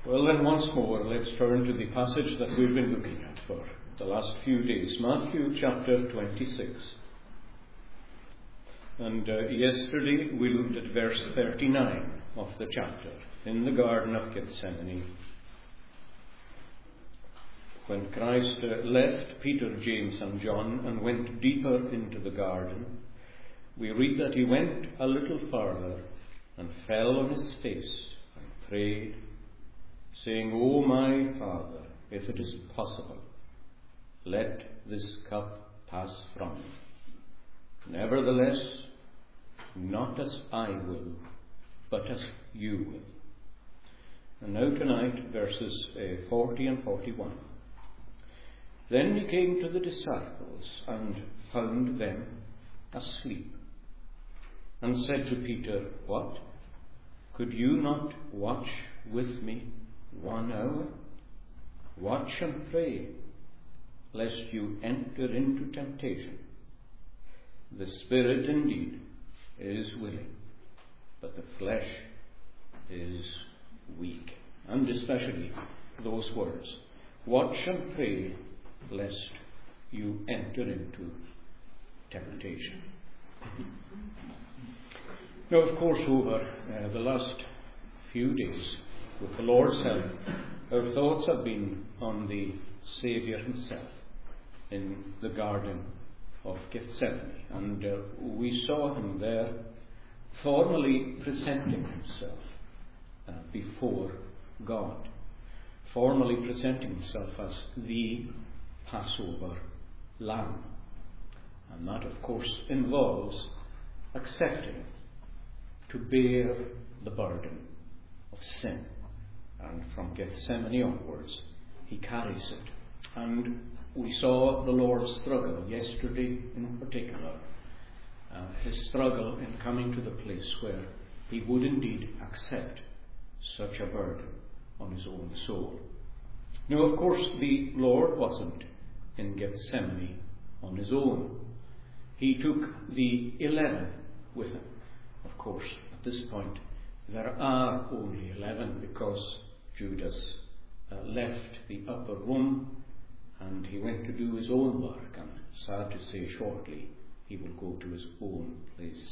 Well, then once more, let's turn to the passage that we've been looking at for the last few days, Matthew chapter 26. And yesterday we looked at verse 39 of the chapter, in the Garden of Gethsemane. When Christ left Peter, James and John and went deeper into the garden, we read that he went a little farther and fell on his face and prayed, saying, O my Father, if it is possible, let this cup pass from me. Nevertheless, not as I will, but as you will. And now tonight, verses 40 and 41. Then he came to the disciples and found them asleep, and said to Peter, What? Could you not watch with me 1 hour? Watch and pray, lest you enter into temptation. The spirit indeed is willing, but the flesh is weak. And especially those words, watch and pray, lest you enter into temptation. Now, of course, over the last few days, with the Lord's help, our thoughts have been on the Saviour himself in the Garden of Gethsemane. And we saw him there formally presenting himself before God, formally presenting himself as the Passover Lamb. And that, of course, involves accepting to bear the burden of sin. And from Gethsemane onwards, he carries it. And we saw the Lord's struggle yesterday in particular, his struggle in coming to the place where he would indeed accept such a burden on his own soul. Now, of course, the Lord wasn't in Gethsemane on his own. He took the 11 with him. Of course, at this point, there are only 11 because Judas left the upper room and he went to do his own work, and sad to say, shortly he will go to his own place.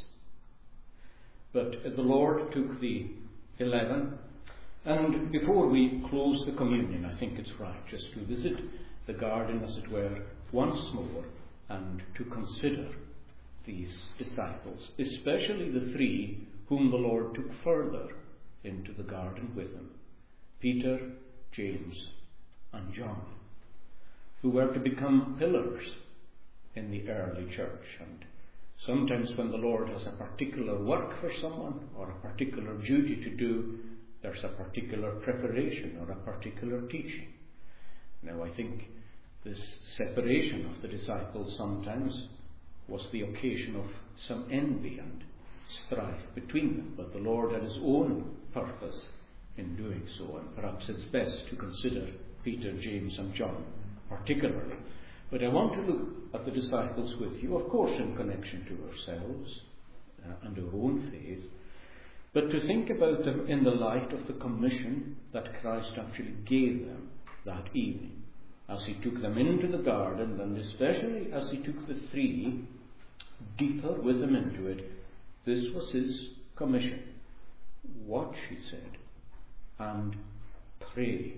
But the Lord took the 11, and before we close the communion, I think it's right just to visit the garden, as it were, once more, and to consider these disciples, especially the 3 whom the Lord took further into the garden with him, Peter, James and John, who were to become pillars in the early church. And sometimes when the Lord has a particular work for someone or a particular duty to do, there's a particular preparation or a particular teaching. Now, I think this separation of the disciples sometimes was the occasion of some envy and strife between them, but the Lord had his own purpose in doing so, and perhaps it's best to consider Peter, James and John particularly. But I want to look at the disciples with you, of course in connection to ourselves and our own faith, but to think about them in the light of the commission that Christ actually gave them that evening, as he took them into the garden, and especially as he took the 3 deeper with them into it. This was his commission. Watch, he said, and pray.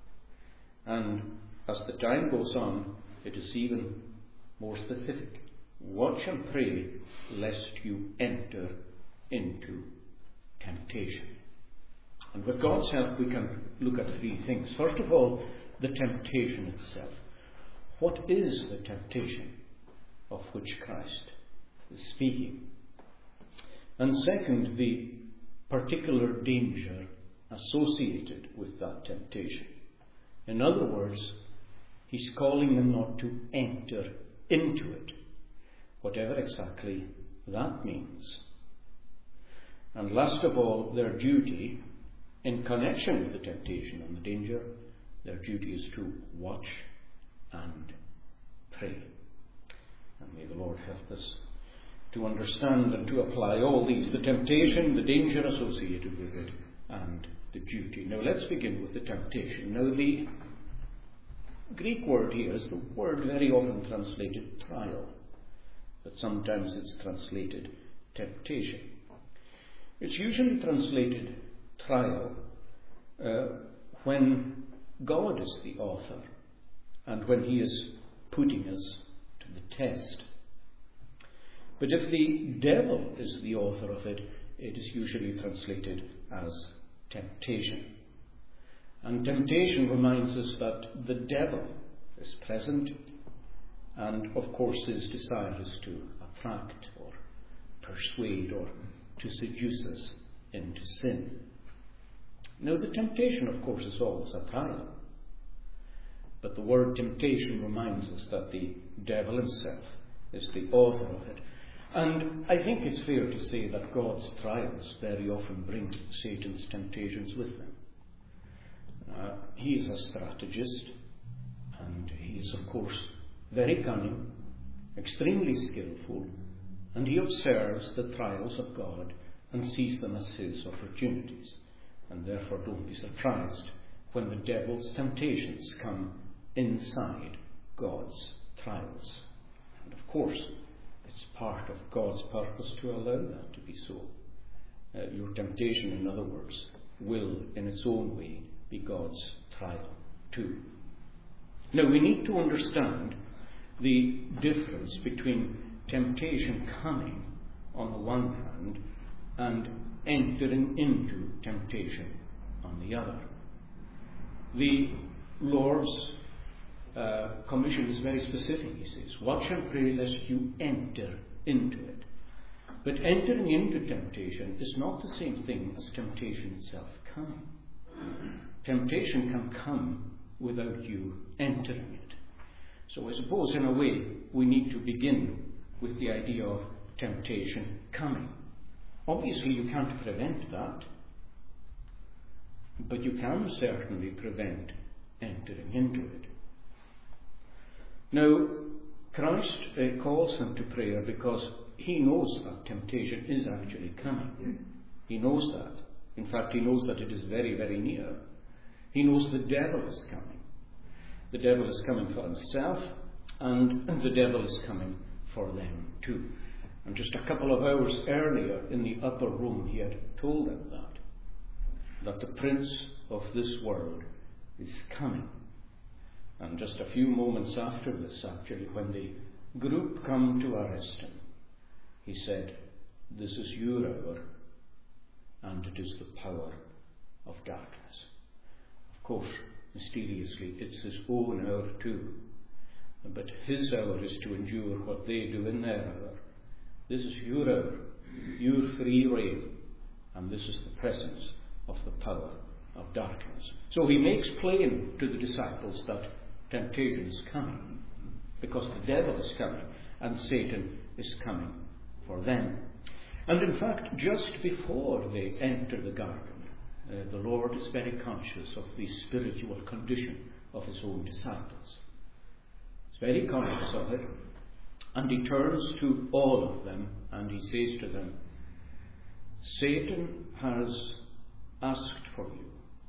And as the time goes on, it is even more specific. Watch and pray, lest you enter into temptation. And with God's help, we can look at 3 things. First of all, the temptation itself. What is the temptation of which Christ is speaking? And second, the particular danger associated with that temptation. In other words, he's calling them not to enter into it, whatever exactly that means. And last of all, their duty in connection with the temptation and the danger, their duty is to watch and pray. And may the Lord help us to understand and to apply all these, the temptation, the danger associated with it, and the duty. Now let's begin with the temptation. Now the Greek word here is the word very often translated trial, but sometimes it's translated temptation. It's usually translated trial when God is the author and when he is putting us to the test. But if the devil is the author of it, it is usually translated as temptation. And temptation reminds us that the devil is present and, of course, his desire is to attract or persuade or to seduce us into sin. Now, the temptation, of course, is always a trial. But the word temptation reminds us that the devil himself is the author of it. And I think it's fair to say that God's trials very often bring Satan's temptations with them. He is a strategist, and he is, of course, very cunning, extremely skillful, and he observes the trials of God and sees them as his opportunities. And therefore don't be surprised when the devil's temptations come inside God's trials. And of course, it's part of God's purpose to allow that to be so. Your temptation, in other words, will in its own way be God's trial too. Now we need to understand the difference between temptation coming on the one hand and entering into temptation on the other. The Lord's commission is very specific. He says, "Watch and pray lest you enter into it." But entering into temptation is not the same thing as temptation itself coming. Temptation can come without you entering it. So I suppose in a way we need to begin with the idea of temptation coming. Obviously you can't prevent that, but you can certainly prevent entering into it. Now, Christ calls him to prayer because he knows that temptation is actually coming. He knows that. In fact, he knows that it is very, very near. He knows the devil is coming. The devil is coming for himself, and the devil is coming for them too. And just a couple of hours earlier in the upper room, he had told them that the prince of this world is coming. And just a few moments after this, actually, when the group come to arrest him, he said, "This is your hour, and it is the power of darkness." Of course, mysteriously, it's his own hour too. But his hour is to endure what they do in their hour. This is your hour, your free reign, and this is the presence of the power of darkness. So he makes plain to the disciples that temptation is coming, because the devil is coming, and Satan is coming for them. And in fact, just before they enter the garden, the Lord is very conscious of the spiritual condition of his own disciples. He's very conscious of it, and he turns to all of them and he says to them, "Satan has asked for you."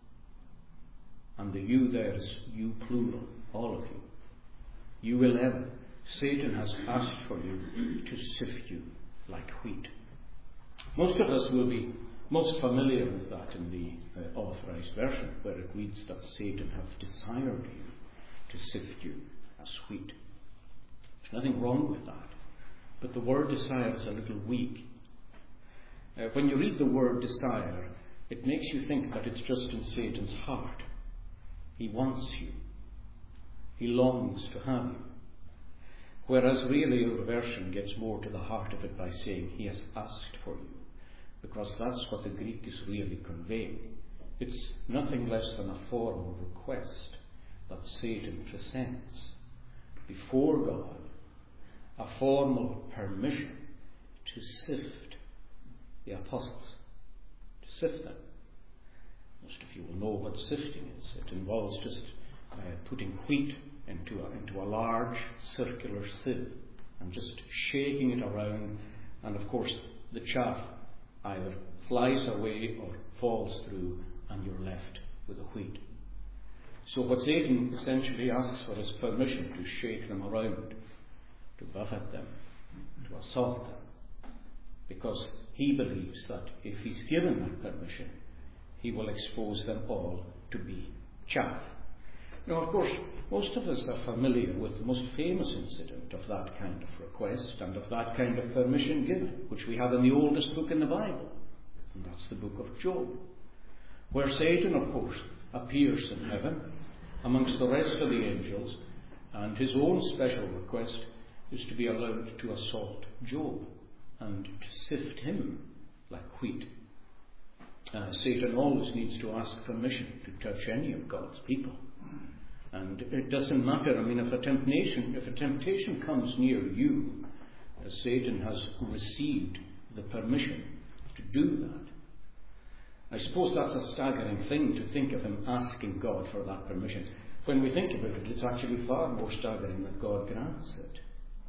And the "you" there is you plural, all of you. You 11. Satan has asked for you to sift you like wheat. Most of us will be most familiar with that in the Authorized Version, where it reads that Satan hath desired you to sift you as wheat. There's nothing wrong with that, but the word desire is a little weak. When you read the word desire, it makes you think that it's just in Satan's heart. He wants you. He longs to have you. Whereas really our version gets more to the heart of it by saying he has asked for you, because that's what the Greek is really conveying. It's nothing less than a formal request that Satan presents before God, a formal permission to sift the apostles, to sift them. Most of you will know what sifting is. It involves just putting wheat into a large circular sieve and just shaking it around, and of course the chaff either flies away or falls through and you're left with the wheat. So what Satan essentially asks for is permission to shake them around, to buffet them, to assault them, because he believes that if he's given that permission, he will expose them all to be chaff. Now, of course, most of us are familiar with the most famous incident of that kind of request and of that kind of permission given, which we have in the oldest book in the Bible, and that's the book of Job, where Satan, of course, appears in heaven amongst the rest of the angels, and his own special request is to be allowed to assault Job and to sift him like wheat. Satan always needs to ask permission to touch any of God's people. And it doesn't matter. I mean, if a temptation comes near you, Satan has received the permission to do that. I suppose that's a staggering thing to think of him asking God for that permission. When we think about it, it's actually far more staggering that God grants it.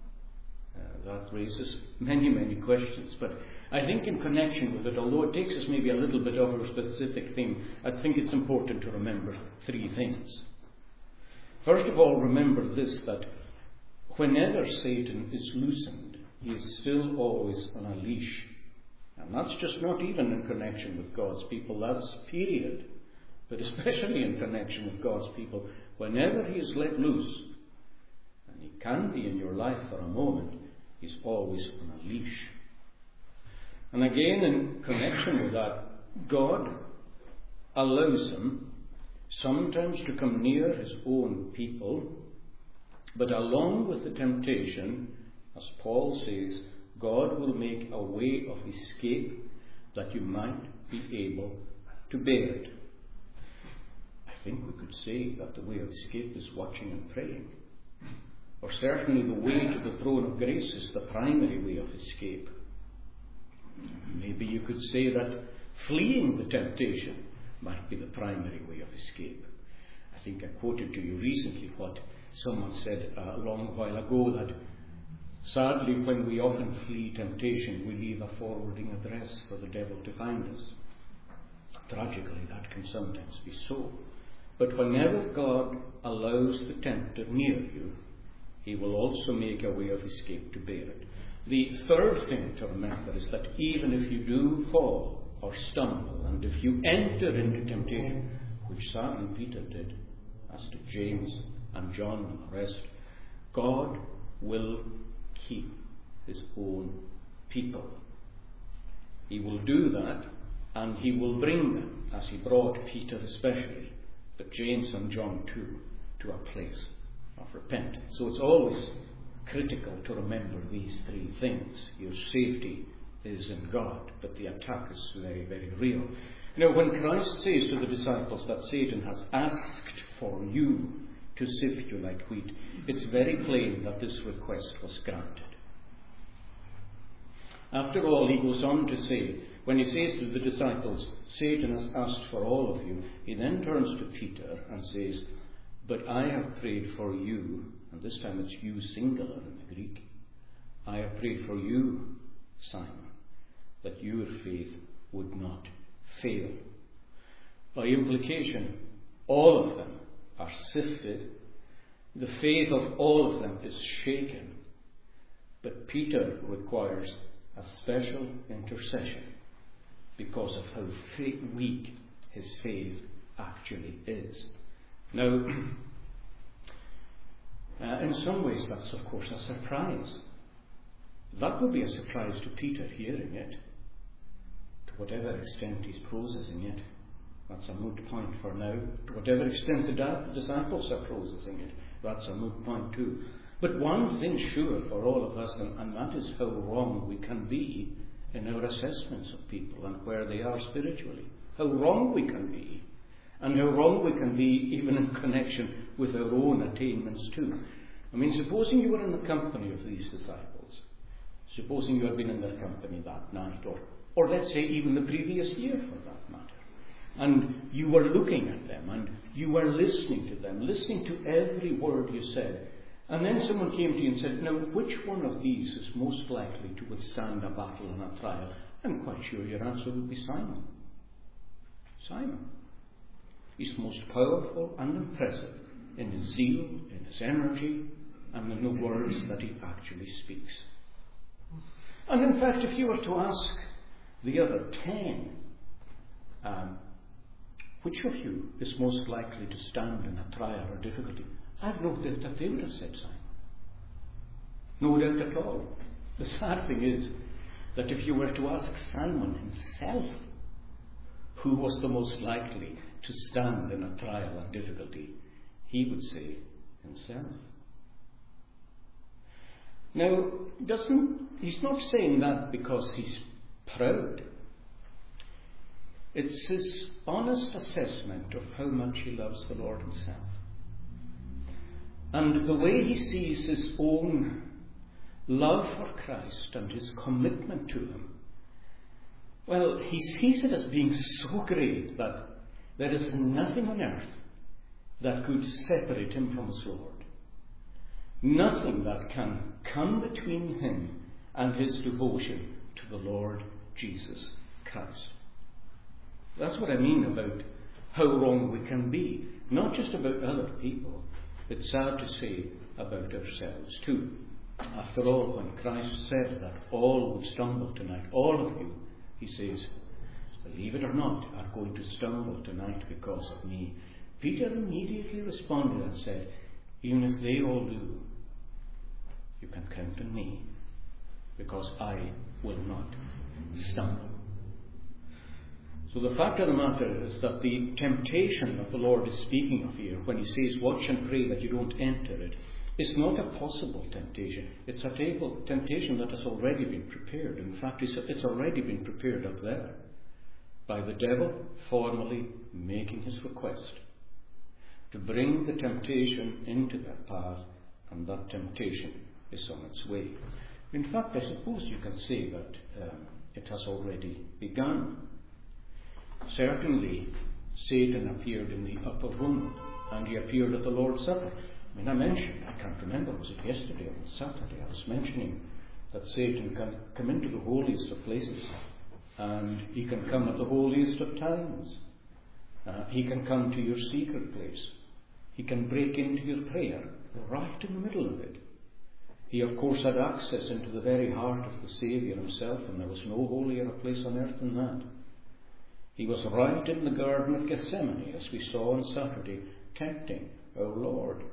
That raises many, many questions. But I think in connection with it, although it takes us maybe a little bit over a specific theme, I think it's important to remember three things. First of all, remember this, that whenever Satan is loosened, he is still always on a leash. And that's just not even in connection with God's people, that's period. But especially in connection with God's people, whenever he is let loose, and he can be in your life for a moment, he's always on a leash. And again, in connection with that, God allows him sometimes to come near his own people, but along with the temptation, as Paul says, God will make a way of escape that you might be able to bear it. I think we could say that the way of escape is watching and praying. Or certainly the way to the throne of grace is the primary way of escape. Maybe you could say that fleeing the temptation might be the primary way of escape. I think I quoted to you recently what someone said a long while ago, that sadly when we often flee temptation, we leave a forwarding address for the devil to find us. Tragically, that can sometimes be so. But whenever God allows the tempter near you, he will also make a way of escape to bear it. The third thing to remember is that even if you do fall or stumble, and if you enter into temptation, which Simon Peter did, as did James and John and the rest, God will keep his own people. He will do that, and he will bring them, as he brought Peter especially, but James and John too, to a place of repentance. So it's always critical to remember these three things. Your safety is in God, but the attack is very, very real. You know, when Christ says to the disciples that Satan has asked for you to sift you like wheat, it's very plain that this request was granted. After all, he goes on to say, when he says to the disciples, Satan has asked for all of you, he then turns to Peter and says, but I have prayed for you, and this time it's you singular in the Greek. I have prayed for you, Simon, that your faith would not fail. By implication, all of them are sifted. The faith of all of them is shaken. But Peter requires a special intercession because of how weak his faith actually is. Now, in some ways that's of course a surprise. That would be a surprise to Peter hearing it. To whatever extent he's processing it, that's a moot point for now. To whatever extent the disciples are processing it, that's a moot point too. But one thing's sure for all of us, and that is how wrong we can be in our assessments of people and where they are spiritually. How wrong we can be, and how wrong we can be even in connection with our own attainments too. I mean, supposing you were in the company of these disciples, supposing you had been in their company that night, or let's say even the previous year for that matter, and you were looking at them, and you were listening to them, listening to every word you said, and then someone came to you and said, now, which one of these is most likely to withstand a battle and a trial? I'm quite sure your answer would be Simon. Simon. He's most powerful and impressive in his zeal, in his energy, and in the words that he actually speaks. And in fact, if you were to ask the other 10, which of you is most likely to stand in a trial or difficulty, I've no doubt that they would have said Simon. No doubt at all. The sad thing is that if you were to ask Simon himself who was the most likely to stand in a trial and difficulty, he would say himself. Now, he's not saying that because he's proud. It's his honest assessment of how much he loves the Lord himself. And the way he sees his own love for Christ and his commitment to him, well, he sees it as being so great that there is nothing on earth that could separate him from his Lord. Nothing that can come between him and his devotion to the Lord Jesus Christ. That's what I mean about how wrong we can be. Not just about other people, but sad to say about ourselves too. After all, when Christ said that all would stumble tonight, all of you, he says, believe it or not, are going to stumble tonight because of me. Peter immediately responded and said, even if they all do, you can count on me, because I will not stumble. So the fact of the matter is that the temptation that the Lord is speaking of here, when he says, watch and pray that you don't enter it, is not a possible temptation. It's a temptation that has already been prepared. In fact, it's already been prepared up there by the devil formally making his request to bring the temptation into their path, and that temptation is on its way. In fact, I suppose you can say that it has already begun. Certainly, Satan appeared in the upper room, and he appeared at the Lord's Supper. I can't remember, was it yesterday or Saturday, I was mentioning that Satan can come into the holiest of places, and he can come at the holiest of times. He can come to your secret place. He can break into your prayer right in the middle of it. He, of course, had access into the very heart of the Saviour himself, and there was no holier a place on earth than that. He was right in the Garden of Gethsemane, as we saw on Saturday, tempting our Lord.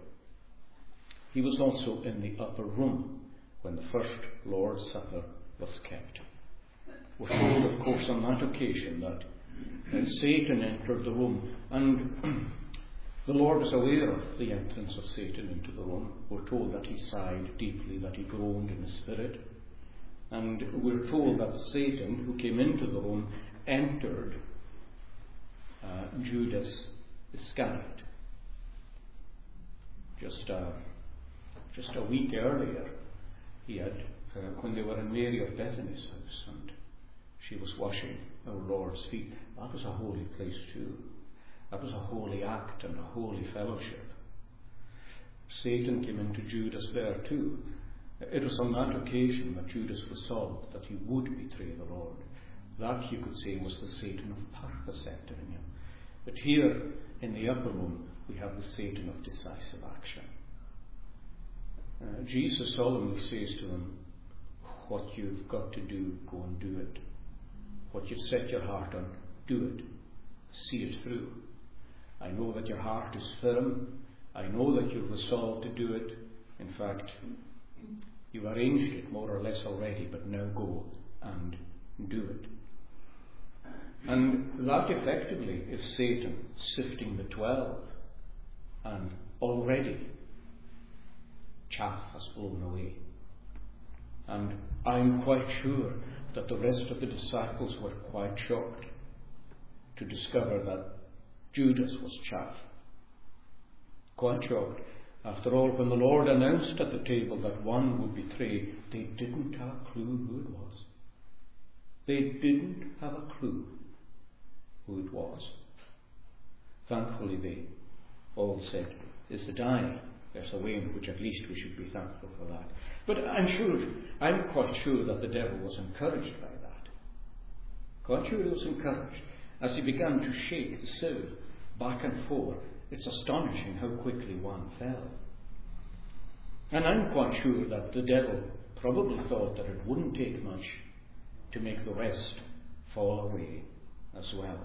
He was also in the upper room when the first Lord's Supper was kept. We're told, of course, on that occasion that Satan entered the room, and the Lord is aware of the entrance of Satan into the room. We're told that he sighed deeply, that he groaned in the spirit. And we're told that Satan, who came into the room, entered Judas Iscariot. Just a week earlier, he had, when they were in Mary of Bethany's house, and she was washing our Lord's feet. That was a holy place too. That was a holy act and a holy fellowship. Satan came into Judas there too. It was on that occasion that Judas resolved that he would betray the Lord. That, you could say, was the Satan of purpose entering him. But here, in the upper room, we have the Satan of decisive action. Jesus solemnly says to him, what you've got to do, go and do it. What you've set your heart on, do it. See it through. I know that your heart is firm. I know that you've resolved to do it. In fact, you've arranged it more or less already, but now go and do it. And that effectively is Satan sifting the 12. And already chaff has blown away. And I'm quite sure that the rest of the disciples were quite shocked to discover that Judas was chaff. Quite shocked. After all, when the Lord announced at the table that one would betray, they didn't have a clue who it was. They didn't have a clue who it was. Thankfully, they all said, is it I? There's a way in which at least we should be thankful for that. But I'm quite sure that the devil was encouraged by that. Quite sure he was encouraged as he began to shake the sieve back and forth, it's astonishing how quickly one fell. And I'm quite sure that the devil probably thought that it wouldn't take much to make the rest fall away as well.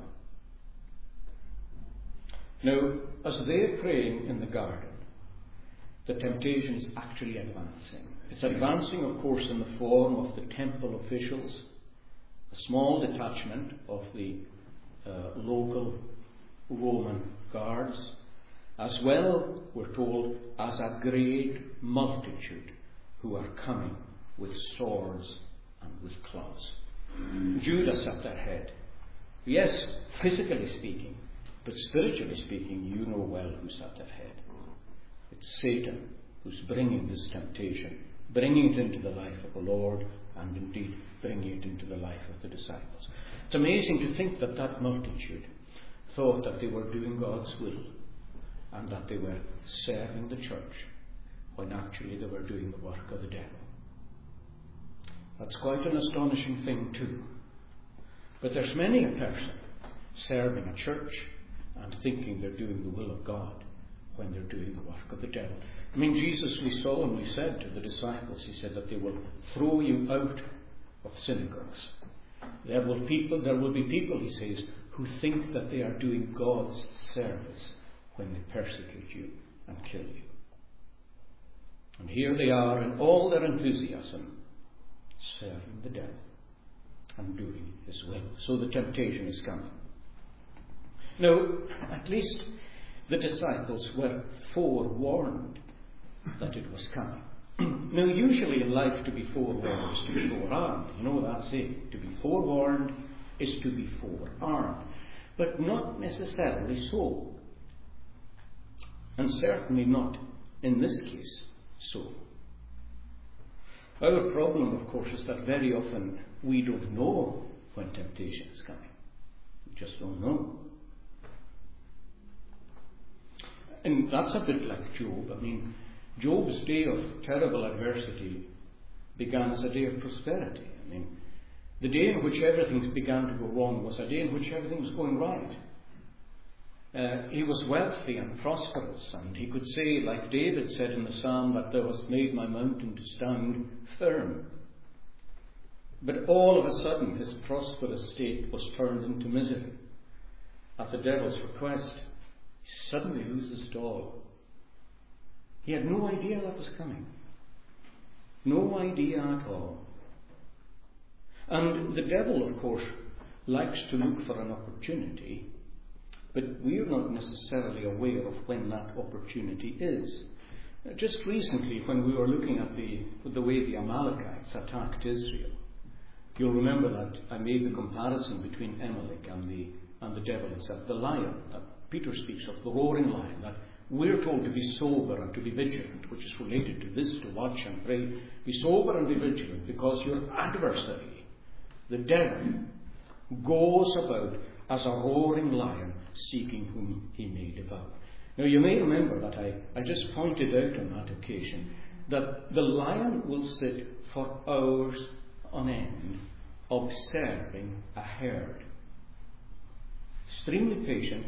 Now, as they're praying in the garden, the temptation is actually advancing. It's advancing, of course, in the form of the temple officials, a small detachment of the local Roman guards, as well, we're told, as a great multitude who are coming with swords and with clubs. Judas at their head. Yes, physically speaking, but spiritually speaking, you know well who's at their head. It's Satan who's bringing this temptation, bringing it into the life of the Lord, and indeed bringing it into the life of the disciples. It's amazing to think that that multitude thought that they were doing God's will and that they were serving the church, when actually they were doing the work of the devil. That's quite an astonishing thing too. But there's many a person serving a church and thinking they're doing the will of God when they're doing the work of the devil. I mean, Jesus, we saw and we said to the disciples, he said that they will throw you out of synagogues. There will be people, he says, who think that they are doing God's service when they persecute you and kill you. And here they are in all their enthusiasm, serving the devil and doing his will. So the temptation is coming. Now, at least the disciples were forewarned that it was coming. Now, usually in life, to be forewarned is to be forearmed. You know that saying. To be forewarned is to be forearmed. But not necessarily so. And certainly not in this case so. Our problem, of course, is that very often we don't know when temptation is coming. We just don't know. And that's a bit like Job. I mean, Job's day of terrible adversity began as a day of prosperity. I mean, the day in which everything began to go wrong was a day in which everything was going right. He was wealthy and prosperous, and he could say, like David said in the psalm, that thou hast made my mountain to stand firm. But all of a sudden his prosperous state was turned into misery. At the devil's request, he suddenly loses it all. He had no idea that was coming. No idea at all. And the devil, of course, likes to look for an opportunity, but we're not necessarily aware of when that opportunity is. Just recently, when we were looking at the way the Amalekites attacked Israel, you'll remember that I made the comparison between Amalek and the devil itself, the lion. That Peter speaks of, the roaring lion, that we're told to be sober and to be vigilant, which is related to this, to watch and pray. Be sober and be vigilant, because your adversary, the devil, goes about as a roaring lion, seeking whom he may devour. Now, you may remember that I just pointed out on that occasion that the lion will sit for hours on end observing a herd. Extremely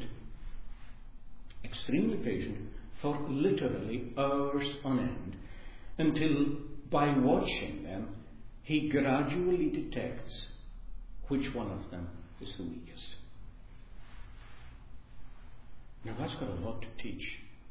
patient for literally hours on end, until by watching them he gradually detects which one of them is the weakest. Now that's got a lot to teach.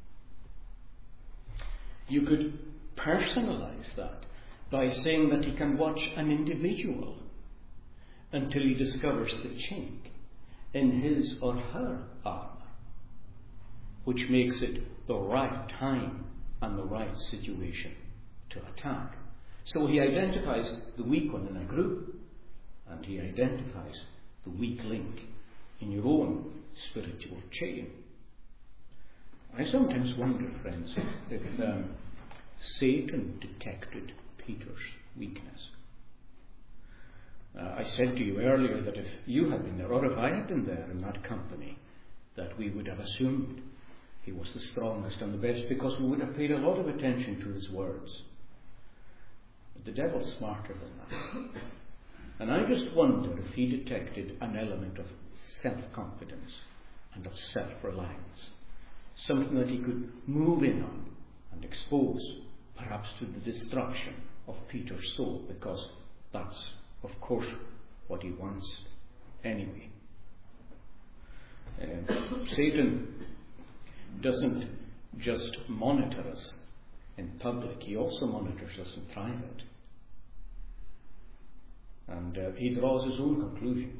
You could personalize that by saying that he can watch an individual until he discovers the chink in his or her armour, which makes it the right time and the right situation to attack. So he identifies the weak one in a group, and he identifies the weak link in your own spiritual chain. I sometimes wonder, friends, if Satan detected Peter's weakness. I said to you earlier that if you had been there, or if I had been there in that company, that we would have assumed he was the strongest and the best, because we would have paid a lot of attention to his words. But the devil's smarter than that. And I just wonder if he detected an element of self-confidence and of self-reliance. Something that he could move in on and expose, perhaps to the destruction of Peter's soul, because that's, of course, what he wants anyway. Satan doesn't just monitor us in public, he also monitors us in private. And he draws his own conclusions.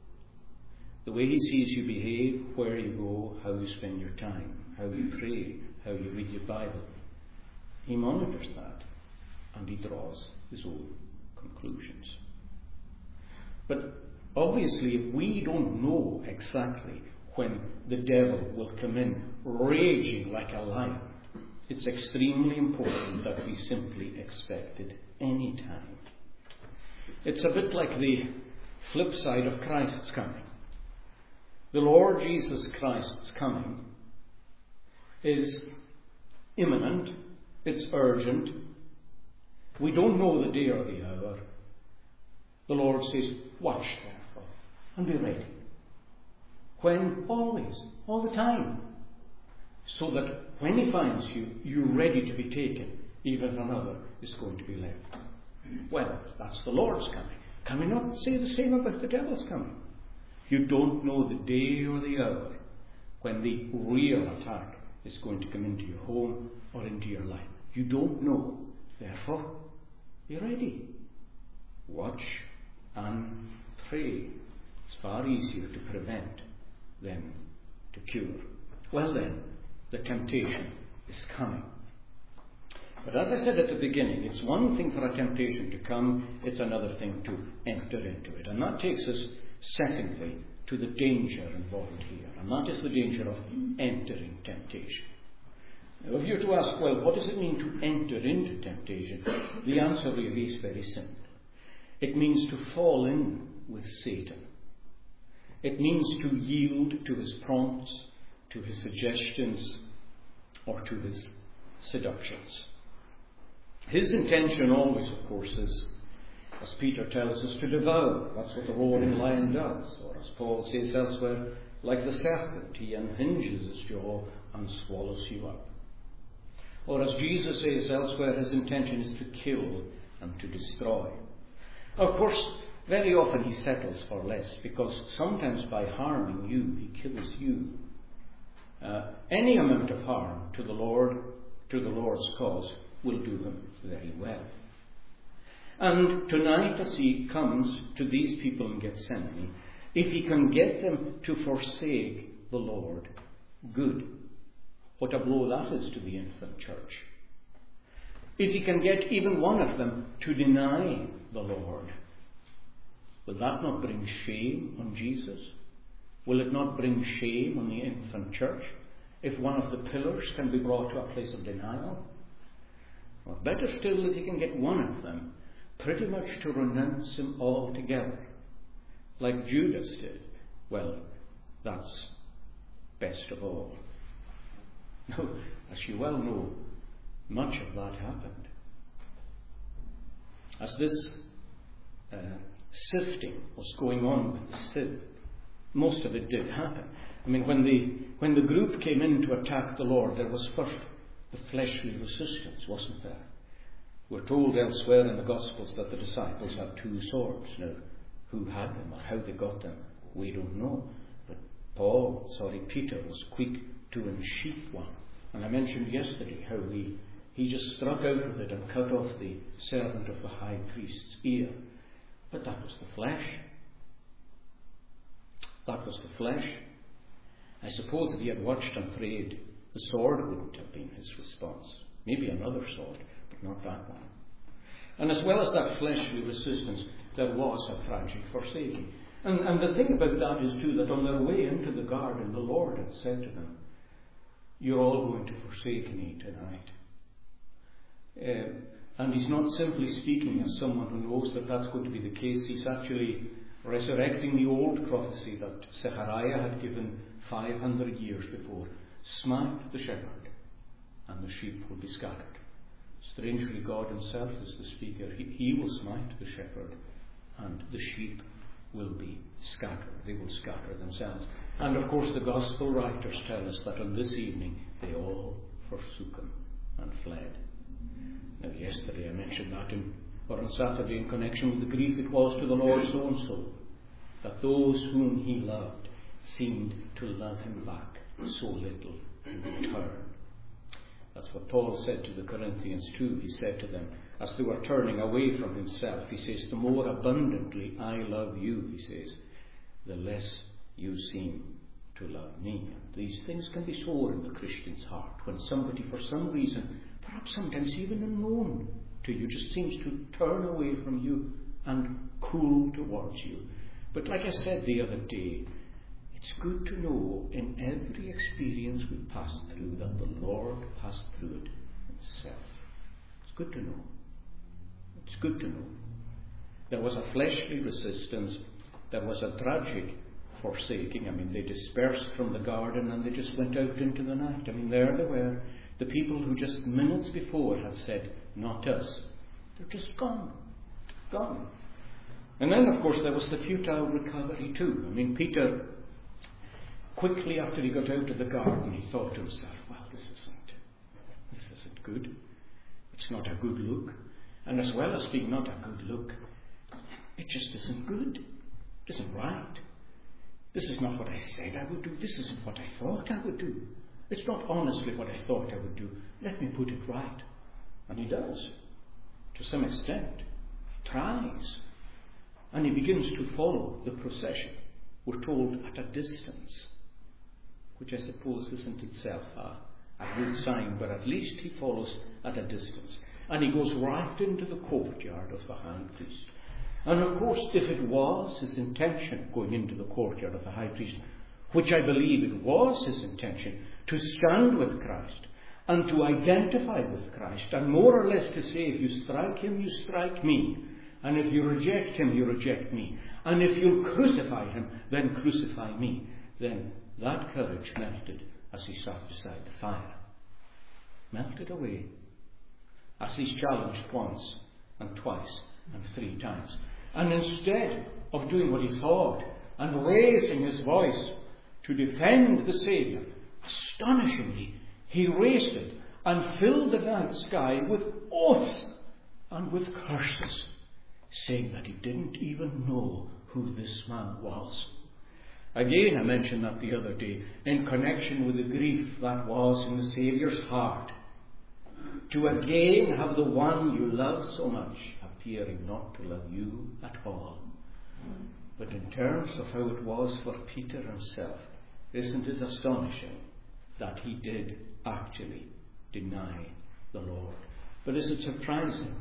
The way he sees you behave, where you go, how you spend your time, how you pray, how you read your Bible. He monitors that, and he draws his own conclusions. But obviously, if we don't know exactly when the devil will come in raging like a lion, it's extremely important that we simply expect it any time. It's a bit like the flip side of Christ's coming. The Lord Jesus Christ's coming is imminent, it's urgent. We don't know the day or the hour. The Lord says, watch therefore and be ready. When? Always, all the time. So that when he finds you, you're ready to be taken, even if another is going to be left. Well, that's the Lord's coming. Can we not say the same about the devil's coming? You don't know the day or the hour when the real attack is going to come into your home or into your life. You don't know. Therefore, be ready. Watch and pray. It's far easier to prevent than to cure. Well then, the temptation is coming. But as I said at the beginning, it's one thing for a temptation to come, it's another thing to enter into it. And that takes us, secondly, to the danger involved here. And that is the danger of entering temptation. Now, if you're to ask, well, what does it mean to enter into temptation? The answer really is very simple. It means to fall in with Satan. It means to yield to his prompts, to his suggestions, or to his seductions. His intention always, of course, is, as Peter tells us, to devour. That's what the roaring lion does. Or as Paul says elsewhere, like the serpent, he unhinges his jaw and swallows you up. Or as Jesus says elsewhere, his intention is to kill and to destroy. Of course, very often he settles for less, because sometimes by harming you, he kills you. Any amount of harm to the Lord, to the Lord's cause, will do him very well. And tonight, as he comes to these people in Gethsemane, if he can get them to forsake the Lord, good. What a blow that is to the infant church. If he can get even one of them to deny the Lord, will that not bring shame on Jesus? Will it not bring shame on the infant church if one of the pillars can be brought to a place of denial? Or better still, if he can get one of them pretty much to renounce him altogether, like Judas did. Well, that's best of all. Now, as you well know, much of that happened. As this sifting was going on with the sieve, most of it did happen. I mean, when the group came in to attack the Lord, there was first the fleshly resistance, wasn't there? We're told elsewhere in the Gospels that the disciples had 2 swords. Now, who had them or how they got them, we don't know. But Peter was quick to unsheath one. And I mentioned yesterday how he just struck out with it and cut off the servant of the high priest's ear. But that was the flesh. That was the flesh. I suppose if he had watched and prayed, the sword wouldn't have been his response. Maybe another sword, but not that one. And as well as that fleshly resistance, there was a tragic forsaking. And the thing about that is too, that on their way into the garden, the Lord had said to them, you're all going to forsake me tonight. And he's not simply speaking as someone who knows that that's going to be the case. He's actually resurrecting the old prophecy that Zechariah had given 500 years before. Smite the shepherd, and the sheep will be scattered. Strangely, God himself is the speaker. He will smite the shepherd, and the sheep will be scattered. They will scatter themselves. And of course the Gospel writers tell us that on this evening they all forsook him and fled. Now yesterday I mentioned that or on Saturday in connection with the grief it was to the Lord so-and-so, that those whom he loved seemed to love him back so little in return. That's what Paul said to the Corinthians too. He said to them, as they were turning away from himself, he says, the more abundantly I love you, he says, the less you seem to love me. And these things can be sore in the Christian's heart when somebody, for some reason, perhaps sometimes even unknown to you, just seems to turn away from you and cool towards you. But like I said the other day, it's good to know in every experience we pass through that the Lord passed through it himself. It's good to know. It's good to know. There was a fleshly resistance. There was a tragic forsaking. I mean, they dispersed from the garden and they just went out into the night. I mean, there they were. The people who just minutes before had said, not us. They're just gone. Gone. And then, of course, there was the futile recovery too. I mean, Peter, quickly after he got out of the garden, he thought to himself, well, this isn't good. It's not a good look. And as well as being not a good look, it just isn't good. It isn't right. This is not what I said I would do. This isn't what I thought I would do. It's not honestly what I thought I would do. Let me put it right. And he does, to some extent. He tries. And he begins to follow the procession. We're told at a distance, which I suppose isn't itself a good sign, but at least he follows at a distance. And he goes right into the courtyard of the high priest. And of course, if it was his intention going into the courtyard of the high priest, which I believe it was his intention, to stand with Christ and to identify with Christ, and more or less to say, if you strike him, you strike me. And if you reject him, you reject me. And if you crucify him, then crucify me. Then that courage melted as he sat beside the fire. Melted away. As he's challenged once and twice and 3 times. And instead of doing what he thought and raising his voice to defend the Saviour, astonishingly, he raised it and filled the night sky with oaths and with curses, saying that he didn't even know who this man was. Again, I mentioned that the other day, in connection with the grief that was in the Saviour's heart. To again have the one you love so much appearing not to love you at all. But in terms of how it was for Peter himself, isn't it astonishing that he did actually deny the Lord? But is it surprising?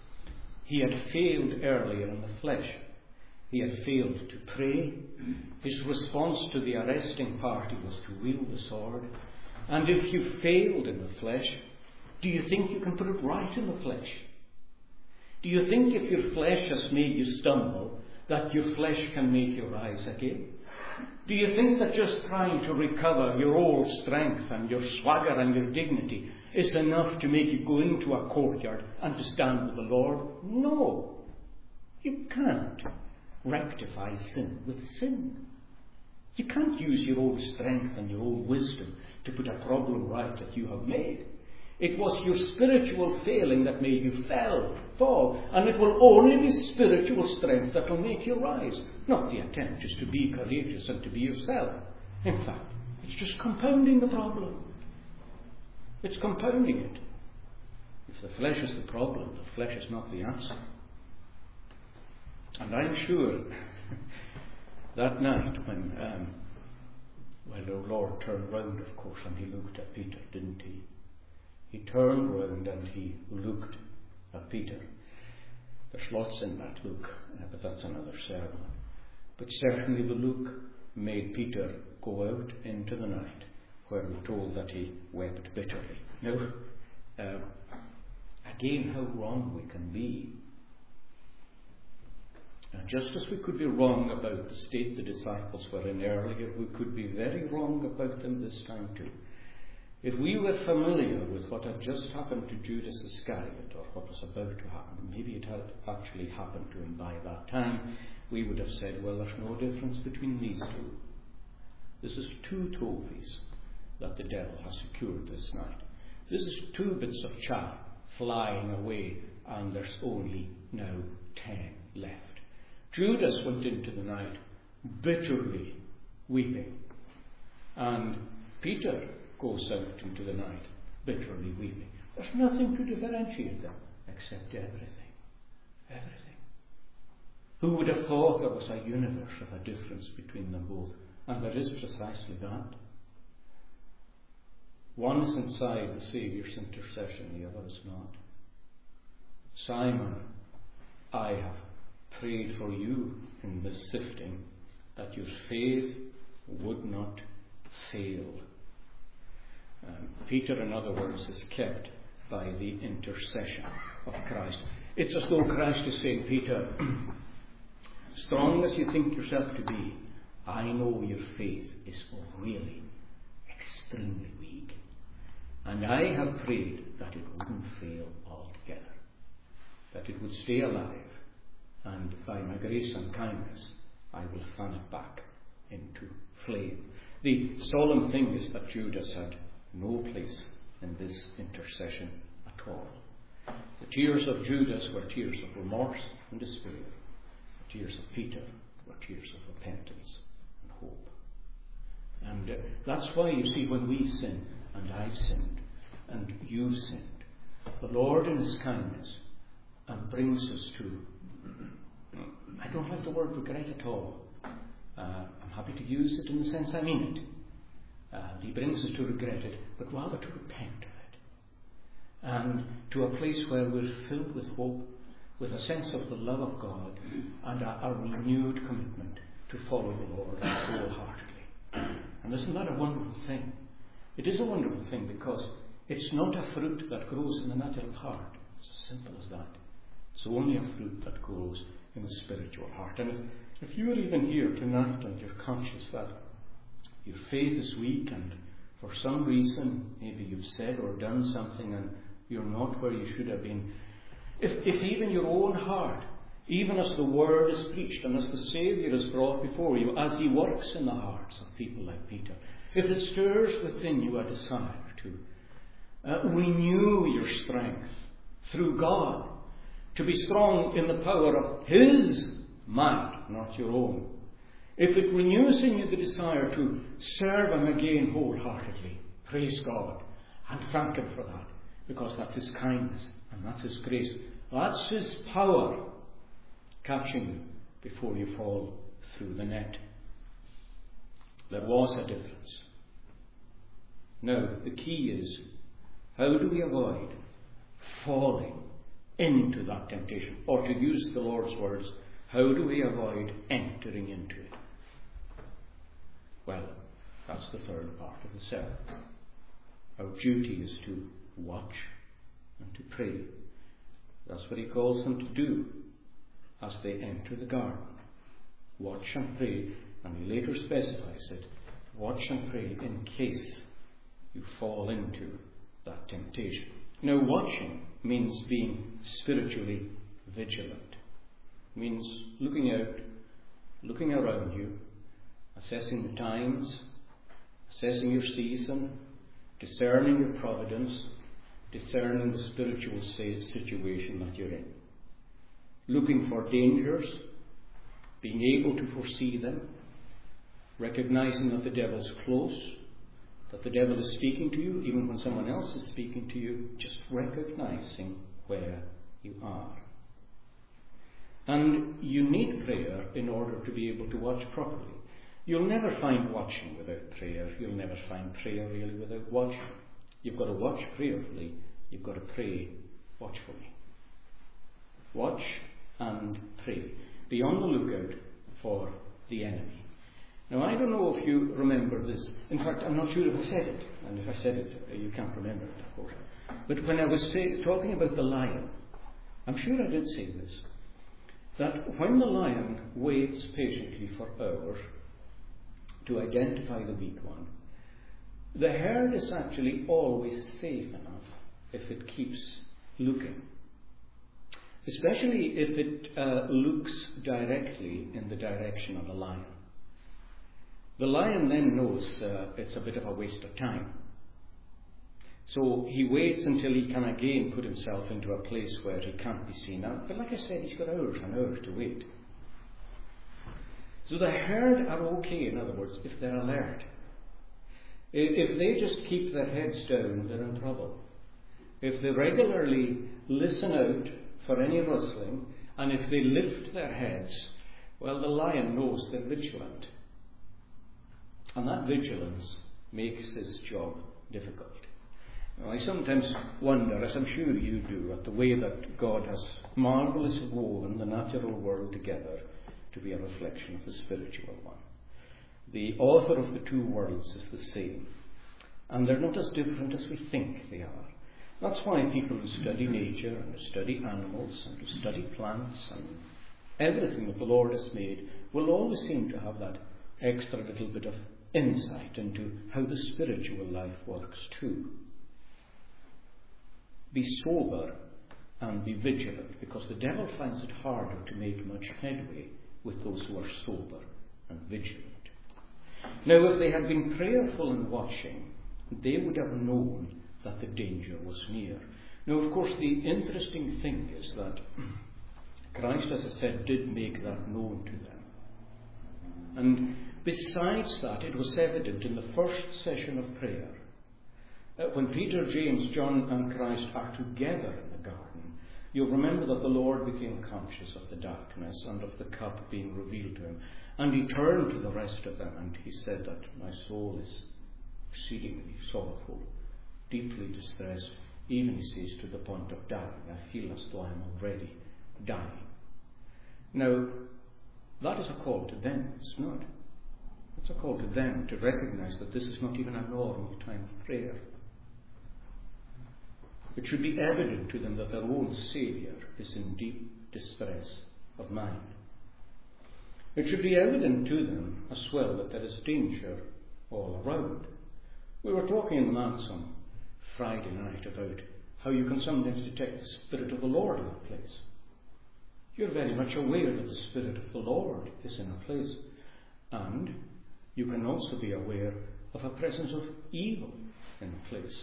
He had failed earlier in the flesh. He had failed to pray. His response to the arresting party was to wield the sword. And if you failed in the flesh, do you think you can put it right in the flesh? Do you think if your flesh has made you stumble, that your flesh can make you rise again? Do you think that just trying to recover your old strength and your swagger and your dignity is enough to make you go into a courtyard and to stand with the Lord? No. You can't rectify sin with sin. You can't use your own strength and your own wisdom to put a problem right that you have made. It was your spiritual failing that made you fall, and it will only be spiritual strength that will make you rise, not the attempt just to be courageous and to be yourself. In fact, it's just compounding the problem. It's compounding it. If the flesh is the problem, the flesh is not the answer. And I'm sure that night when the Lord turned round, of course, and he looked at Peter, didn't he? He turned round and he looked at Peter. There's lots in that look, but that's another sermon. But certainly the look made Peter go out into the night, where we're told that he wept bitterly. Now, again, how wrong we can be. Just as we could be wrong about the state the disciples were in earlier, we could be very wrong about them this time too. If we were familiar with what had just happened to Judas Iscariot, or what was about to happen, maybe it had actually happened to him by that time, we would have said, well, there's no difference between these two. This is 2 trophies that the devil has secured this night. This is 2 bits of chaff flying away, and there's only now 10 left. Judas went into the night bitterly weeping, and Peter goes out into the night bitterly weeping. There's nothing to differentiate them except everything. Everything. Who would have thought there was a universe of a difference between them both? And there is precisely that. One is inside the Saviour's intercession, the other is not. Simon, I have prayed for you in this sifting, that your faith would not fail. Peter, in other words, is kept by the intercession of Christ. It's as though Christ is saying, Peter, strong as you think yourself to be, I know your faith is really extremely weak. And I have prayed that it wouldn't fail altogether, that it would stay alive, and by my grace and kindness I will fan it back into flame. The solemn thing is that Judas had no place in this intercession at all. The tears of Judas were tears of remorse and despair. The tears of Peter were tears of repentance and hope. And that's why, you see, when we sin, and I've sinned, and you've sinned, the Lord in His kindness brings us to, I don't like the word regret at all. I'm happy to use it in the sense I mean it. He brings us to regret it, but rather to repent of it. And to a place where we're filled with hope, with a sense of the love of God, and a renewed commitment to follow the Lord wholeheartedly. And isn't that a wonderful thing? It is a wonderful thing, because it's not a fruit that grows in the natural heart. It's as simple as that. It's only a fruit that grows in the spiritual heart. And if you're even here tonight and you're conscious that your faith is weak, and for some reason maybe you've said or done something and you're not where you should have been, if even your own heart, even as the word is preached and as the Saviour is brought before you, as He works in the hearts of people like Peter, if it stirs within you a desire to renew your strength through God, to be strong in the power of His might, not your own, if it renews in you the desire to serve Him again wholeheartedly, praise God and thank Him for that, because that's His kindness and that's His grace. That's His power catching you before you fall through the net. There was a difference. Now, the key is, how do we avoid falling into that temptation? Or to use the Lord's words, how do we avoid entering into it? Well, that's the third part of the sermon. Our duty is to watch and to pray. That's what He calls them to do as they enter the garden. Watch and pray. And He later specifies it. Watch and pray in case you fall into that temptation. Now, watching means being spiritually vigilant. It means looking out, looking around you, assessing the times, assessing your season, discerning your providence, discerning the spiritual situation that you're in. Looking for dangers, being able to foresee them, recognizing that the devil's close, that the devil is speaking to you, even when someone else is speaking to you, just recognizing where you are. And you need prayer in order to be able to watch properly. You'll never find watching without prayer. You'll never find prayer really without watching. You've got to watch prayerfully. You've got to pray watchfully. Watch and pray. Be on the lookout for the enemy. Now, I don't know if you remember this. In fact, I'm not sure if I said it. And if I said it, you can't remember it, of course. But when I was talking about the lion, I'm sure I did say this, that when the lion waits patiently for hours to identify the weak one, the herd is actually always safe enough if it keeps looking. Especially if it looks directly in the direction of a lion. The lion then knows it's a bit of a waste of time. So he waits until he can again put himself into a place where he can't be seen. But like I said, he's got hours and hours to wait. So the herd are okay, in other words, if they're alert. If they just keep their heads down, they're in trouble. If they regularly listen out for any rustling, and if they lift their heads, well, the lion knows they're vigilant. And that vigilance makes his job difficult. Now, I sometimes wonder, as I'm sure you do, at the way that God has marvellously woven the natural world together to be a reflection of the spiritual one. The author of the two worlds is the same, and they're not as different as we think they are. That's why people who study nature and who study animals and who study plants and everything that the Lord has made will always seem to have that extra little bit of insight into how the spiritual life works too. Be sober and be vigilant, because the devil finds it harder to make much headway with those who are sober and vigilant. Now, if they had been prayerful and watching, they would have known that the danger was near. Now, of course, the interesting thing is that Christ, as I said, did make that known to them. And besides that, it was evident in the first session of prayer. When Peter, James, John and Christ are together in the garden, you'll remember that the Lord became conscious of the darkness and of the cup being revealed to him. And he turned to the rest of them and he said that my soul is exceedingly sorrowful, deeply distressed, even, he says, to the point of dying. I feel as though I am already dying. Now, that is a call to them, it's not. It's a call to them to recognize that this is not even a normal time of prayer. It should be evident to them that their own Saviour is in deep distress of mind. It should be evident to them as well that there is danger all around. We were talking in the manse on Friday night about how you can sometimes detect the Spirit of the Lord in a place. You're very much aware that the Spirit of the Lord is in a place. And you can also be aware of a presence of evil in a place.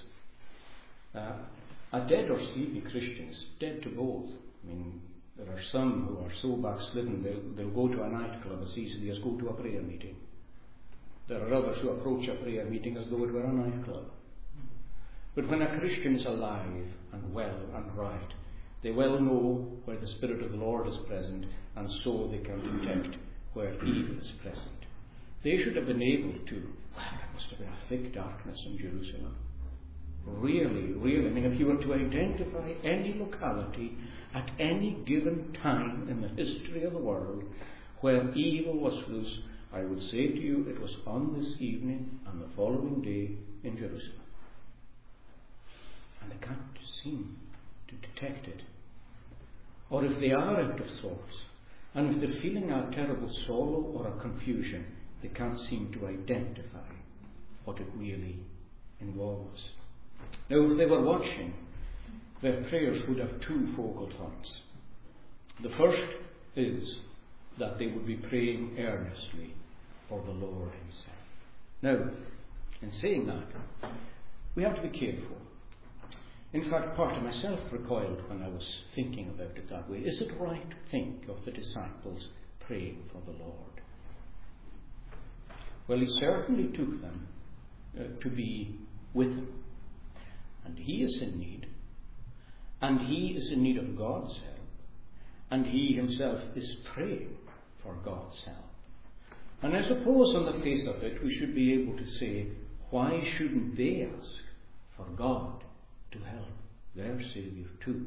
A dead or sleepy Christian is dead to both. I mean, there are some who are so backslidden they'll go to a nightclub as easily as go to a prayer meeting. There are others who approach a prayer meeting as though it were a nightclub. But when a Christian is alive and well and right, they well know where the Spirit of the Lord is present, and so they can detect where evil is present. They should have been able to, well, there must have been a thick darkness in Jerusalem. Really, really. I mean, if you were to identify any locality at any given time in the history of the world where evil was loose, I would say to you it was on this evening and the following day in Jerusalem. And they can't seem to detect it. Or if they are out of sorts, and if they're feeling a terrible sorrow or a confusion, they can't seem to identify what it really involves. Now, if they were watching, their prayers would have two focal points. The first is that they would be praying earnestly for the Lord himself. Now, in saying that, we have to be careful. In fact, part of myself recoiled when I was thinking about it that way. Is it right to think of the disciples praying for the Lord? Well, he certainly took them to be with him. And he is in need. And he is in need of God's help. And he himself is praying for God's help. And I suppose on the face of it, we should be able to say, why shouldn't they ask for God to help their Saviour too?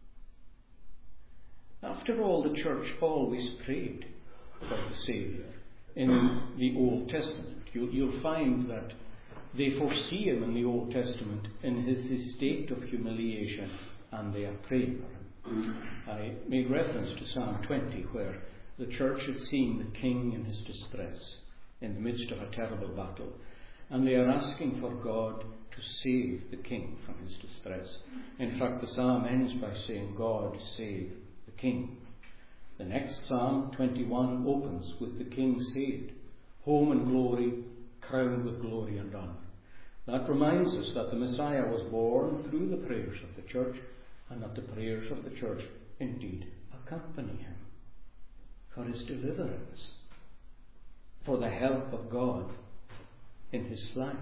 After all, the church always prayed for the Saviour. In the Old Testament, you'll find that they foresee him in the Old Testament in his estate of humiliation, and they are praying for him. I made reference to Psalm 20, where the church is seeing the king in his distress in the midst of a terrible battle, and they are asking for God to save the king from his distress. In fact, the psalm ends by saying, God save the king. The next Psalm 21 opens with the king saved. home in glory, crowned with glory and honour. That reminds us that the Messiah was born through the prayers of the church, and that the prayers of the church indeed accompany him for his deliverance, for the help of God in his life.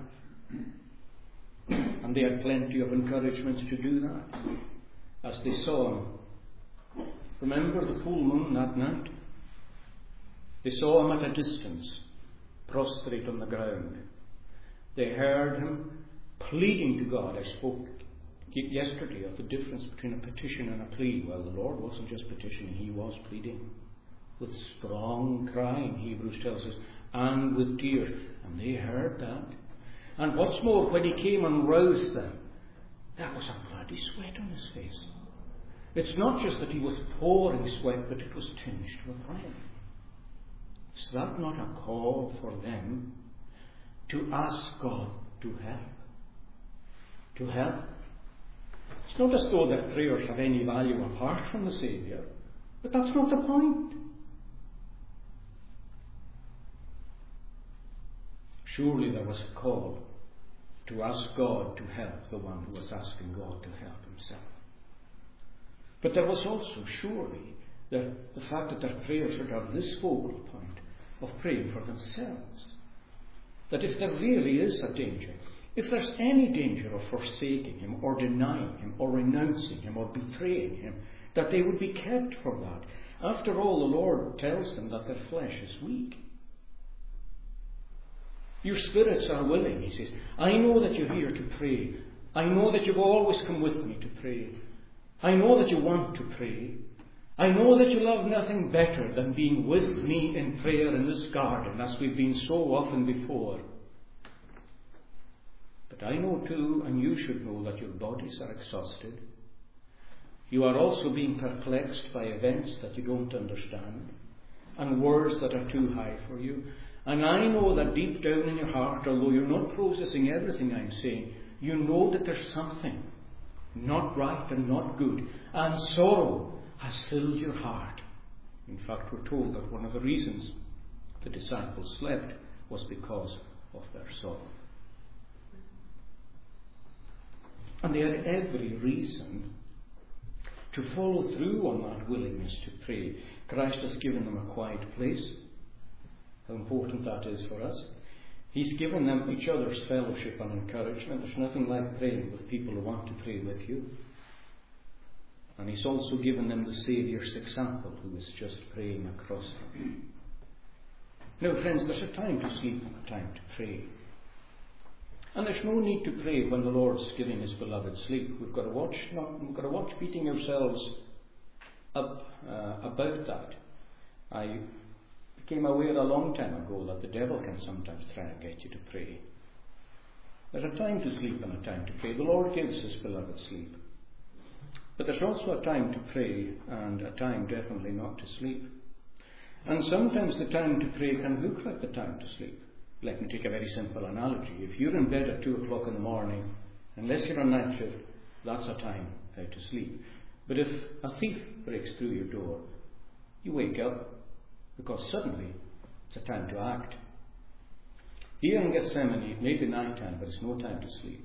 And they had plenty of encouragement to do that as they saw him. Remember the full moon that night? They saw him at a distance, prostrate on the ground. They heard him pleading to God. I spoke yesterday of the difference between a petition and a plea. Well, the Lord wasn't just petitioning, he was pleading with strong crying, Hebrews tells us, and with tears. And they heard that. And what's more, when he came and roused them, there was a bloody sweat on his face. It's not just that he was pouring sweat, but it was tinged with red. Is that not a call for them to ask God to help? To help? It's not as though their prayers have any value apart from the Saviour, but that's not the point. Surely there was a call to ask God to help the one who was asking God to help himself. But there was also surely the fact that their prayers should have this focal point of praying for themselves. That if there really is a danger, if there's any danger of forsaking him or denying him or renouncing him or betraying him, that they would be kept from that. After all, the Lord tells them that their flesh is weak. Your spirits are willing, he says. I know that you're here to pray. I know that you've always come with me to pray. I know that you want to pray. I know that you love nothing better than being with me in prayer in this garden, as we've been so often before. But I know too, and you should know, that your bodies are exhausted. You are also being perplexed by events that you don't understand, and words that are too high for you. And I know that deep down in your heart, although you're not processing everything I'm saying, you know that there's something not right and not good, and sorrow has filled your heart. In fact, we're told that one of the reasons the disciples slept was because of their sorrow. And they had every reason to follow through on that willingness to pray. Christ has given them a quiet place. How important that is for us. He's given them each other's fellowship and encouragement. There's nothing like praying with people who want to pray with you. And he's also given them the Saviour's example, who is just praying across them. Now, friends, there's a time to sleep and a time to pray. And there's no need to pray when the Lord's giving his beloved sleep. We've got to watch beating ourselves up about that. I became aware a long time ago that the devil can sometimes try and get you to pray. There's a time to sleep and a time to pray. The Lord gives his beloved sleep. But there's also a time to pray and a time definitely not to sleep. And sometimes the time to pray can look like the time to sleep. Let me take a very simple analogy. If you're in bed at 2 o'clock in the morning, unless you're on night shift, that's a time to sleep. But if a thief breaks through your door, you wake up because suddenly it's a time to act. Here in Gethsemane, it may be night time, but it's no time to sleep.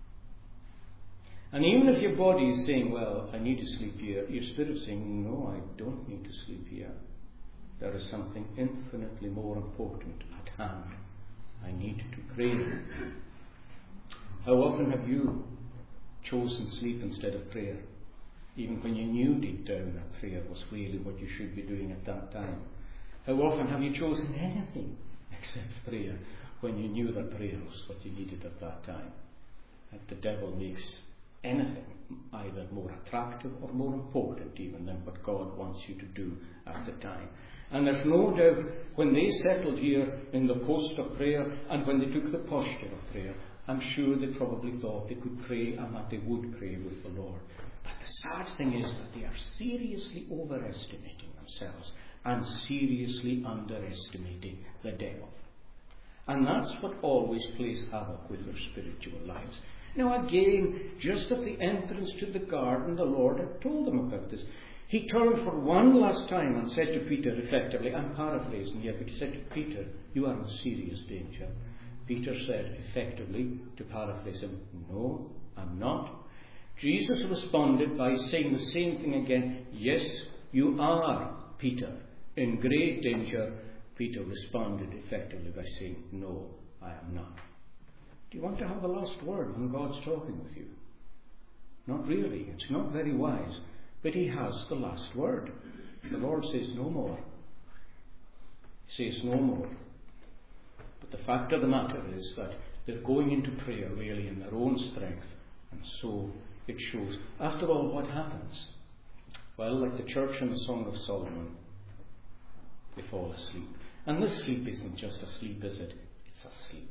And even if your body is saying, well, I need to sleep here, your spirit is saying, no, I don't need to sleep here. There is something infinitely more important at hand. I need to pray. How often have you chosen sleep instead of prayer? Even when you knew deep down that prayer was really what you should be doing at that time. How often have you chosen anything except prayer when you knew that prayer was what you needed at that time? That the devil makes anything either more attractive or more important even than what God wants you to do at the time. And there's no doubt when they settled here in the post of prayer and when they took the posture of prayer, I'm sure they probably thought they could pray and that they would pray with the Lord. But the sad thing is that they are seriously overestimating themselves and seriously underestimating the devil. And that's what always plays havoc with their spiritual lives. Now again, just at the entrance to the garden, the Lord had told them about this. He turned for one last time and said to Peter, effectively, I'm paraphrasing here, but he said to Peter, you are in serious danger. Peter said, effectively, to paraphrase him, no, I'm not. Jesus responded by saying the same thing again. Yes, you are, Peter, in great danger. Peter responded effectively by saying, no, I am not. Do you want to have the last word when God's talking with you? Not really. It's not very wise. But he has the last word. The Lord says no more. He says no more. But the fact of the matter is that they're going into prayer really in their own strength. And so it shows. After all, what happens? Well, like the church in the Song of Solomon, they fall asleep. And this sleep isn't just a sleep, is it? It's a sleep.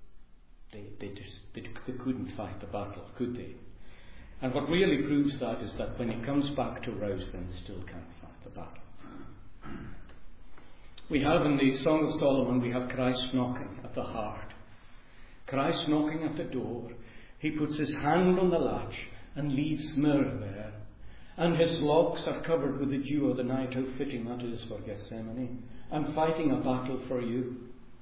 They couldn't fight the battle, could they? And what really proves that is that when he comes back to rouse them, they still can't fight the battle. We have in the Song of Solomon, we have Christ knocking at the heart. Christ knocking at the door. He puts his hand on the latch and leaves myrrh there. And his locks are covered with the dew of the night. How fitting that is for Gethsemane. I'm fighting a battle for you.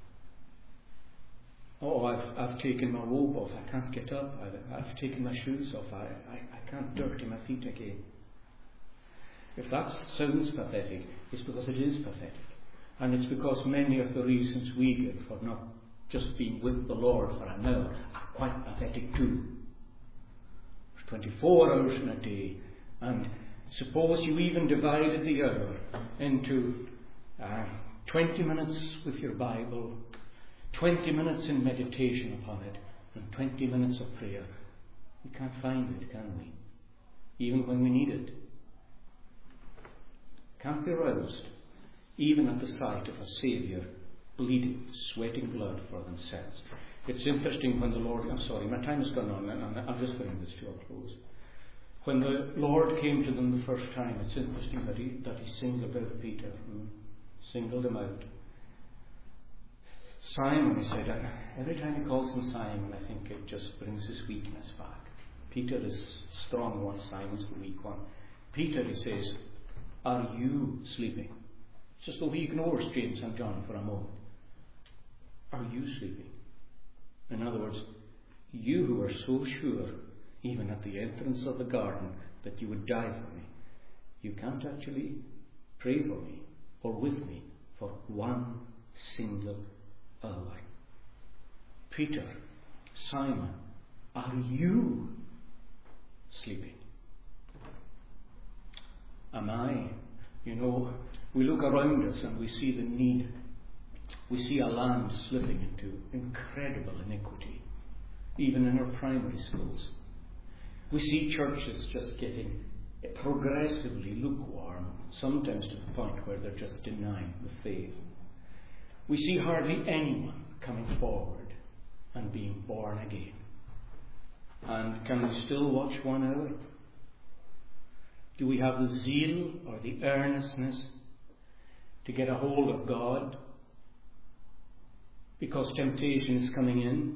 Oh, I've taken my robe off. I can't get up. I've taken my shoes off. I can't dirty my feet again. If that sounds pathetic, it's because it is pathetic. And it's because many of the reasons we give for not just being with the Lord for an hour are quite pathetic too. There's 24 hours in a day. And suppose you even divided the hour into 20 minutes with your Bible, 20 minutes in meditation upon it, and 20 minutes of prayer. We can't find it, can we? Even when we need it. Can't be roused, even at the sight of a Saviour bleeding, sweating blood for themselves. It's interesting when the Lord... I'm sorry, my time has gone on, and I'll just bring this to a close. When the Lord came to them the first time, it's interesting that he singled out Peter, singled him out. Simon, he said, every time he calls him Simon, I think it just brings his weakness back. Peter is the strong one, Simon's the weak one. Peter, he says, are you sleeping? Just though he ignores James and John for a moment. Are you sleeping? In other words, you who are so sure, even at the entrance of the garden, that you would die for me, you can't actually pray for me or with me for one single hour. Peter, Simon, are you sleeping? Am I? You know, we look around us and we see the need. We see a land slipping into incredible iniquity, even in our primary schools. We see churches just getting progressively lukewarm, sometimes to the point where they're just denying the faith. We see hardly anyone coming forward and being born again. And can we still watch 1 hour? Do we have the zeal or the earnestness to get a hold of God because temptation is coming in?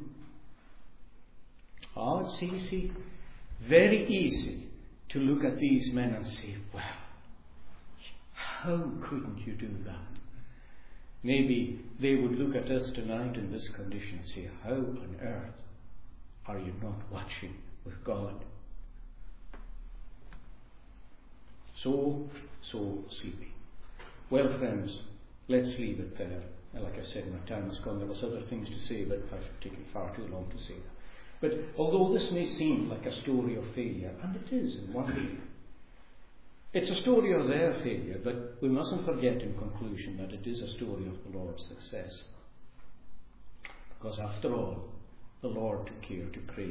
Oh, it's easy, very easy to look at these men and say, well, how couldn't you do that? Maybe they would look at us tonight in this condition and say, how on earth are you not watching with God? So sleepy. Well, friends, let's leave it there. Like I said, my time has gone. There was other things to say, but I've taken far too long to say that. But although this may seem like a story of failure, and it is in one way, it's a story of their failure, but we mustn't forget in conclusion that it is a story of the Lord's success. Because after all, the Lord took care to pray.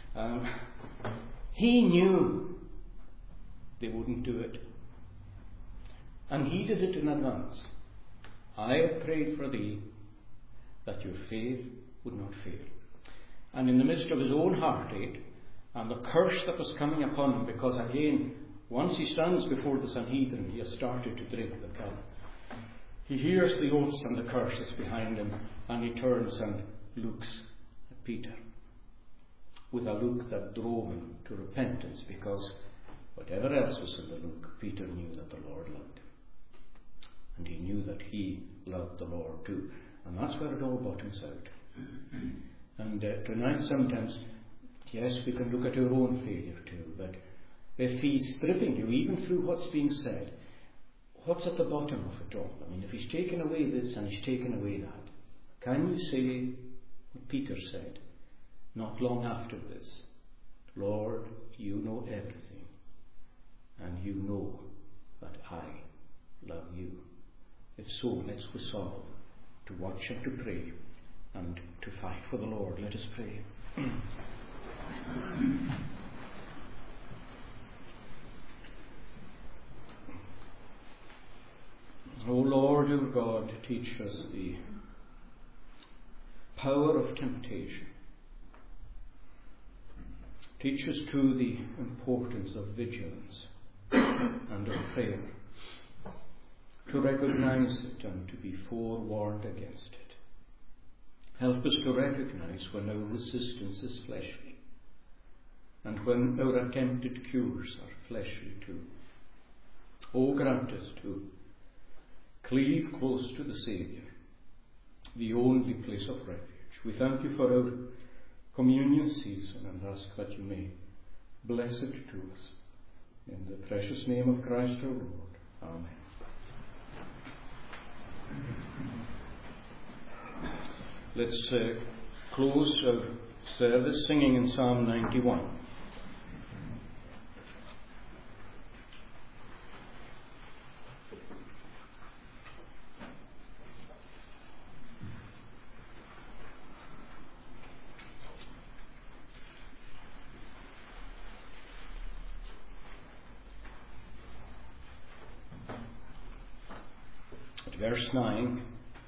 He knew they wouldn't do it. And he did it in advance. I have prayed for thee that your faith would not fail. And in the midst of his own heartache and the curse that was coming upon him, because again, once he stands before the Sanhedrin, he has started to drink the cup. He hears the oaths and the curses behind him, and he turns and looks at Peter with a look that drove him to repentance, because whatever else was in the Luke, Peter knew that the Lord loved him. And he knew that he loved the Lord too. And that's where it all bottoms out. And tonight sometimes, yes, we can look at our own failure too, but if he's stripping you, even through what's being said, what's at the bottom of it all? I mean, if he's taken away this and he's taken away that, can you say what Peter said not long after this? Lord, you know everything, and you know that I love you. If so, let's resolve to watch and to pray and to fight for the Lord. Let us pray. O Lord, our God, teach us the power of temptation. Teach us too the importance of vigilance and of prayer, to recognize it and to be forewarned against it. Help us to recognize when our resistance is fleshly and when our attempted cures are fleshly too. O grant us to cleave close to the Saviour, the only place of refuge. We thank you for our communion season and ask that you may bless it to us. In the precious name of Christ our Lord. Amen. Let's close our service singing in Psalm 91. Verse 9,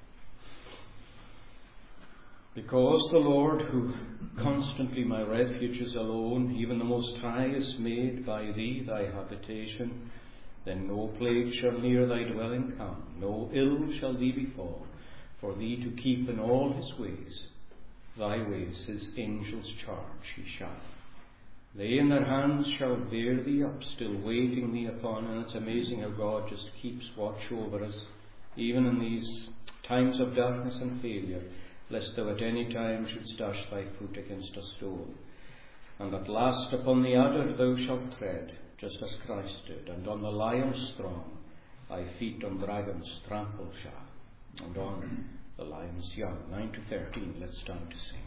because the Lord, who constantly my refuge is alone, even the Most High is made by thee thy habitation, then no plague shall near thy dwelling come, no ill shall thee befall, for thee to keep in all his ways. Thy ways his angels charge, he shall. They in their hands shall bear thee up, still waiting thee upon. And it's amazing how God just keeps watch over us, even in these times of darkness and failure, lest thou at any time shouldst dash thy foot against a stone. And at last upon the adder thou shalt tread, just as Christ did, and on the lion strong thy feet on dragons trample shall, and on the lion's young. 9 to 13, let's stand to sing.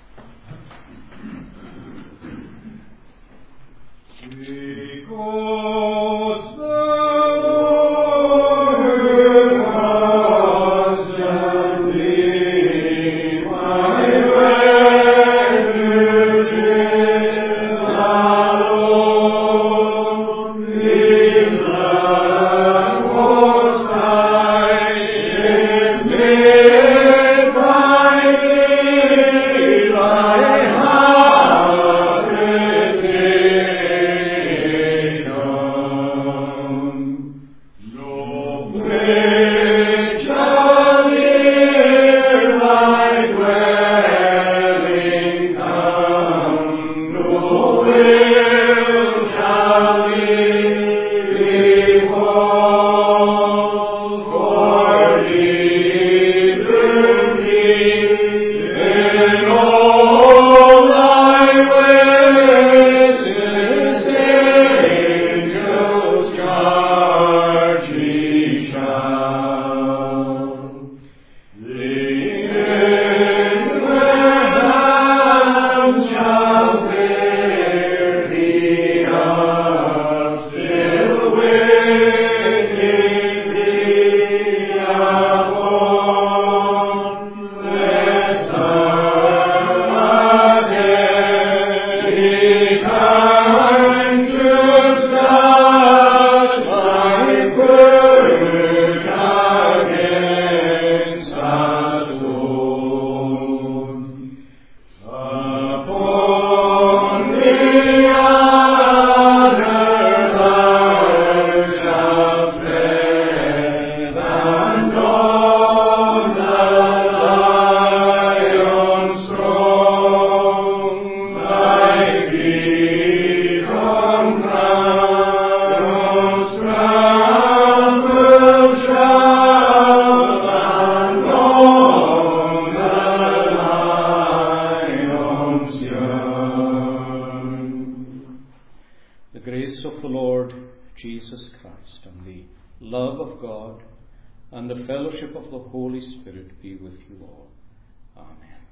Because the Lord has done me, my refuge is alone in the Most High is made by thee, thy The grace of the Lord Jesus Christ and the love of God and the fellowship of the Holy Spirit be with you all. Amen.